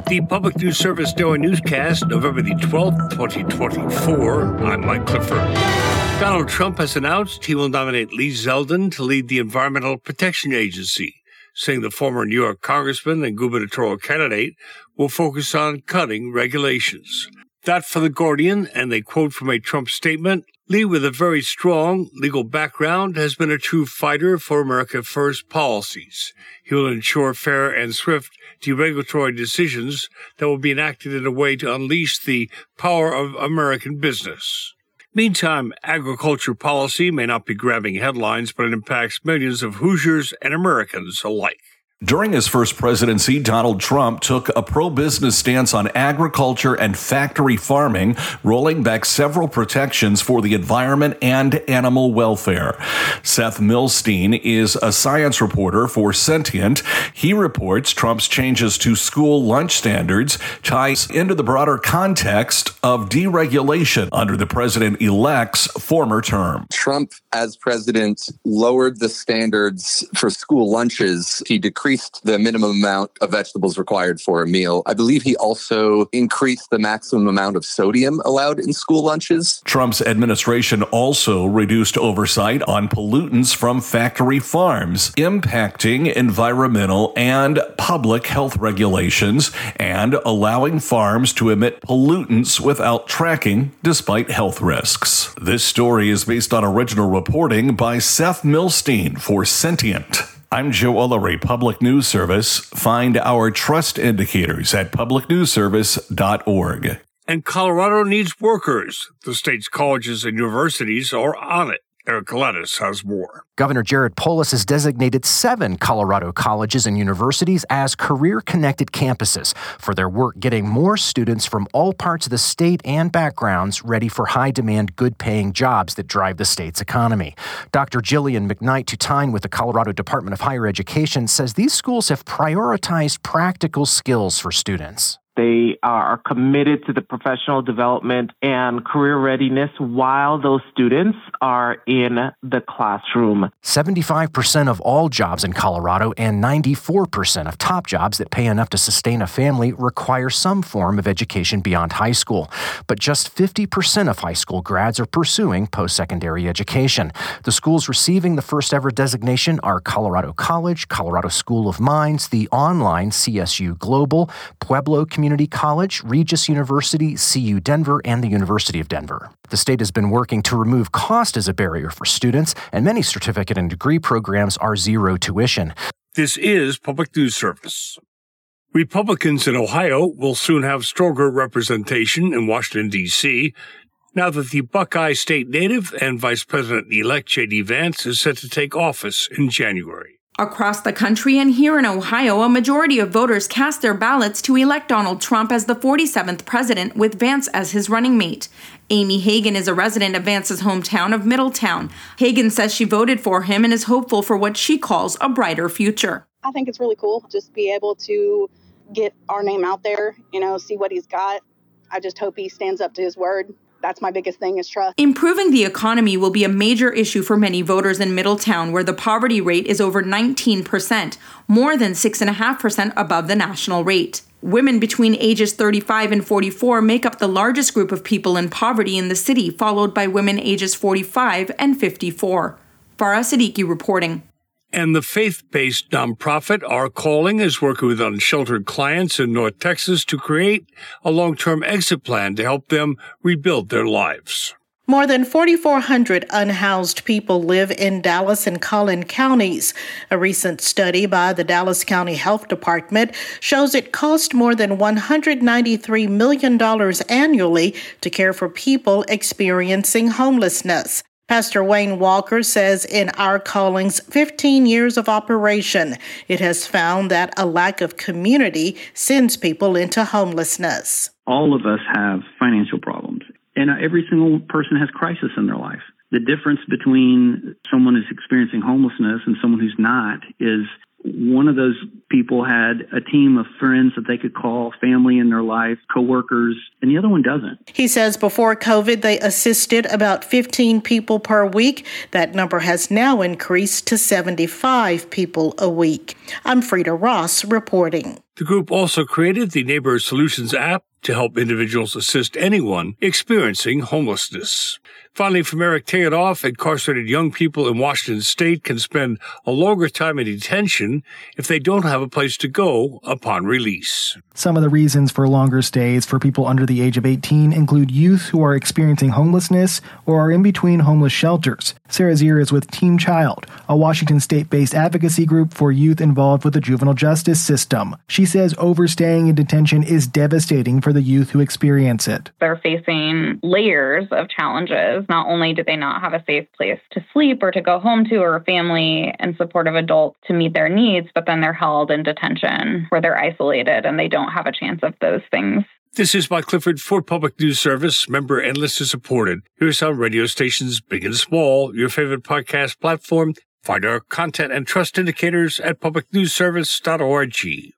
The Public News Service Daily Newscast, November the 12th, 2024. I'm Mike Clifford. Donald Trump has announced he will nominate Lee Zeldin to lead the Environmental Protection Agency, saying the former New York congressman and gubernatorial candidate will focus on cutting regulations. That for The Guardian, and they quote from a Trump statement, Lee, with a very strong legal background, has been a true fighter for America First policies. He will ensure fair and swift deregulatory decisions that will be enacted in a way to unleash the power of American business. Meantime, agriculture policy may not be grabbing headlines, but it impacts millions of Hoosiers and Americans alike. During his first presidency, Donald Trump took a pro-business stance on agriculture and factory farming, rolling back several protections for the environment and animal welfare. Seth Milstein is a science reporter for Sentient. He reports Trump's changes to school lunch standards ties into the broader context of deregulation under the president-elect's former term. Trump, as president, lowered the standards for school lunches. He decreased the minimum amount of vegetables required for a meal. I believe he also increased the maximum amount of sodium allowed in school lunches. Trump's administration also reduced oversight on pollutants from factory farms, impacting environmental and public health regulations and allowing farms to emit pollutants without tracking despite health risks. This story is based on original reporting by Seth Milstein for Sentient. I'm Joe Ullery, Public News Service. Find our trust indicators at publicnewsservice.org. And Colorado needs workers. The state's colleges and universities are on it. Eric Gladys has more. Governor Jared Polis has designated 7 Colorado colleges and universities as career-connected campuses for their work getting more students from all parts of the state and backgrounds ready for high-demand, good-paying jobs that drive the state's economy. Dr. Jillian McKnight-Tutine with the Colorado Department of Higher Education says these schools have prioritized practical skills for students. They are committed to the professional development and career readiness while those students are in the classroom. 75% of all jobs in Colorado and 94% of top jobs that pay enough to sustain a family require some form of education beyond high school. But just 50% of high school grads are pursuing post-secondary education. The schools receiving the first ever designation are Colorado College, Colorado School of Mines, the online CSU Global, Pueblo Community College, Regis University, CU Denver, and the University of Denver. The state has been working to remove cost as a barrier for students, and many certificate and degree programs are zero tuition. This is Public News Service. Republicans in Ohio will soon have stronger representation in Washington, D.C., now that the Buckeye State native and Vice President-elect J.D. Vance is set to take office in January. Across the country and here in Ohio, a majority of voters cast their ballots to elect Donald Trump as the 47th president with Vance as his running mate. Amy Hagan is a resident of Vance's hometown of Middletown. Hagan says she voted for him and is hopeful for what she calls a brighter future. I think it's really cool just be able to get our name out there, see what he's got. I just hope he stands up to his word. That's my biggest thing is trust. Improving the economy will be a major issue for many voters in Middletown, where the poverty rate is over 19%, more than 6.5% above the national rate. Women between ages 35 and 44 make up the largest group of people in poverty in the city, followed by women ages 45 and 54. Farah Siddiqui reporting. And the faith-based nonprofit Our Calling is working with unsheltered clients in North Texas to create a long-term exit plan to help them rebuild their lives. More than 4,400 unhoused people live in Dallas and Collin counties. A recent study by the Dallas County Health Department shows it costs more than $193 million annually to care for people experiencing homelessness. Pastor Wayne Walker says in Our Calling's 15 years of operation, it has found that a lack of community sends people into homelessness. All of us have financial problems, and every single person has crisis in their life. The difference between someone who's experiencing homelessness and someone who's not is one of those people had a team of friends that they could call, family in their life, coworkers, and the other one doesn't. He says before COVID, they assisted about 15 people per week. That number has now increased to 75 people a week. I'm Frida Ross reporting. The group also created the Neighbor Solutions app to help individuals assist anyone experiencing homelessness. Finally, from Eric Teodoff, incarcerated young people in Washington state can spend a longer time in detention if they don't have a place to go upon release. Some of the reasons for longer stays for people under the age of 18 include youth who are experiencing homelessness or are in between homeless shelters. Sarah Zier is with Team Child, a Washington state-based advocacy group for youth involved with the juvenile justice system. She says overstaying in detention is devastating for the youth who experience it. They're facing layers of challenges. Not only do they not have a safe place to sleep or to go home to or a family and supportive adults to meet their needs, but then they're held in detention where they're isolated and they don't have a chance of those things. This is Mike Clifford for Public News Service, member and listener supported. Here's how radio stations, big and small, your favorite podcast platform. Find our content and trust indicators at publicnewsservice.org.